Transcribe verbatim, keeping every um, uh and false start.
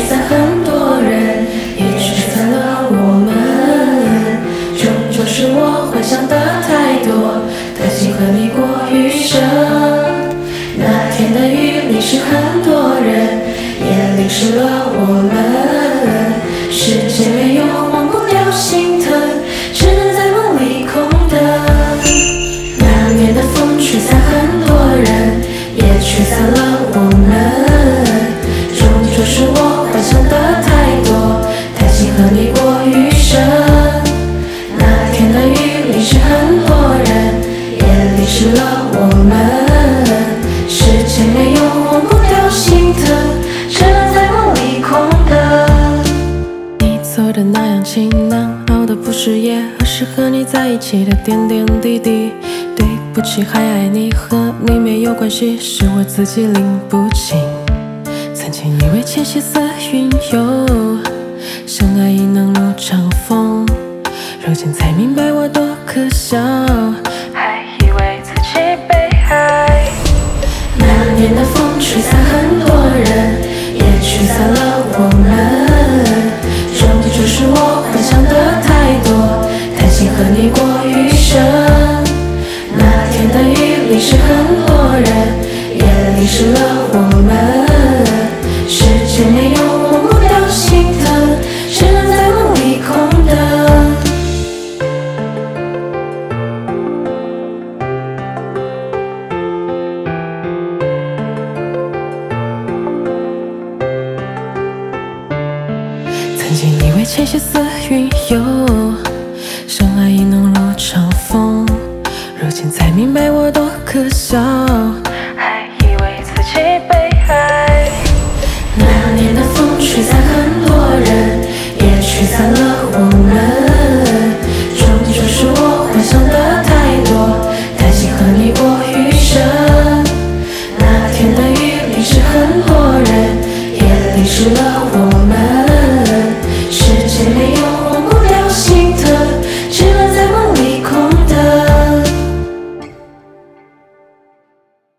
散很多人，也吹散了我们。终究是我幻想的太多，贪心和你过余生。那天的雨淋湿很多人，也淋湿了我们。时间没有忘不掉心疼，只能在梦里空等。那年的风吹散很多人，也吹散了我们。终究是我幻想的太多，贪心和你过余生。那天的雨淋湿很多人，也淋湿了我们。时间没有忘不掉心疼，只能在梦里空等。 你走的那样晴朗，熬的不是夜，而是和你在一起的点点滴滴。对不起，还爱你，和你没有关系，是我自己拎不清。曾经以为牵血色云游，相爱亦能如长风，如今才明白我多可笑，还以为自己被害。 那年的风吹散很多人，也吹散了我们。终究是我幻想的太多，贪心和你过余生。那天的雨淋湿很多人，也淋湿了我们。时间没有忘不掉心疼，只能在梦里空等。 曾经以为牵血色云游，相爱亦能如长风，如今才明白我多可笑，还以为自己被害。 那年的风吹散很多人，也吹散了我们。终究是我幻想的太多，贪心和你过余生。那天的雨淋湿很多人，也淋湿了我